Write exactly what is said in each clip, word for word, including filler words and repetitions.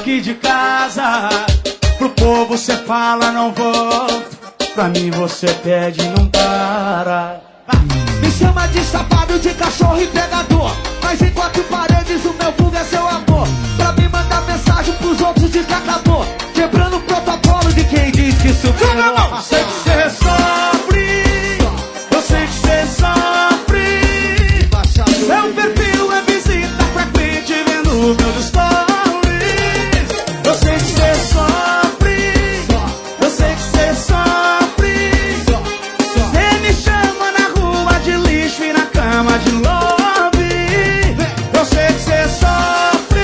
aqui de casa. Pro povo cê fala não volto, pra mim você pede e não para. Me chama de safado, de cachorro e pegador, mas em quatro paredes o meu vulgo é seu amor. Pra mim mandar mensagem pros outros de que acabou, quebrando o protocolo de quem diz que superou. Eu sei que cê sofre, eu sei que cê sofre. Seu perfil é visita frequente vendo meus stories. Eu sei que cê sofre, eu sei que cê sofre. Cê me chama na rua de lixo e na cama de love. Eu sei que cê sofre.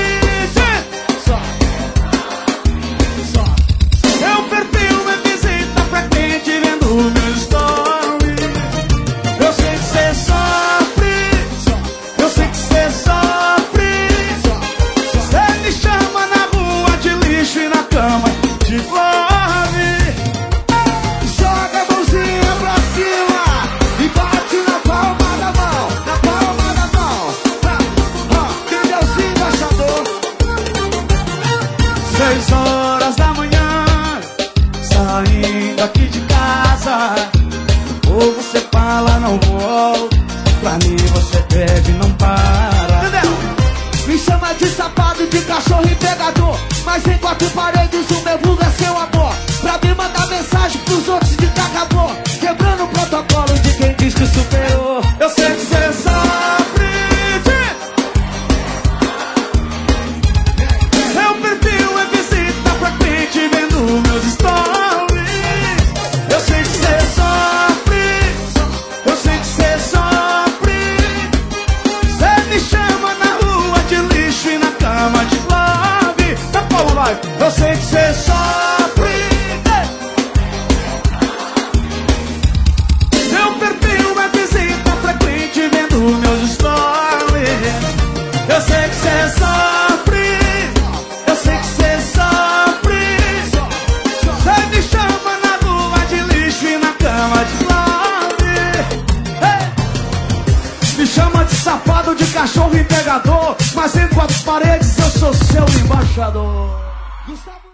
Seu perfil é visita frequente vendo meus stories. Eu sei que cê sofre, eu sei que cê sofre. Cê me chama na rua de lixo e na cama de love. Joga a mãozinha pra cima e bate na palma da mão, na palma da mão. Entendeu, embaixador? Seis horas da manhã, saindo aqui de casa. Ou você fala não volto, pra mim você pede e não para. Entendeu? Me chama de safado, de cachorro e pegador, mas em quatro paredes o meu vulgo é seu amor. Pra me mandar mensagem pros outros de que acabou, quebrando o protocolo de quem diz que superou. Eu sei que cê sofre. Seu perfil é visita frequente vendo meus stories. Eu sei que cê sofre, eu sei que cê sofre. Cê me chama na rua de lixo e na cama de love. Tá bom, vai. Eu sei que cê sofre. Seu perfil é visita frequente vendo meus stories. Eu sei que cê sofre, eu sei que cê sofre. Cê me chama na rua de lixo e na cama de love. Hey! Me chama de safado, de cachorro e pegador, mas em quatro paredes eu sou seu embaixador. Gustavo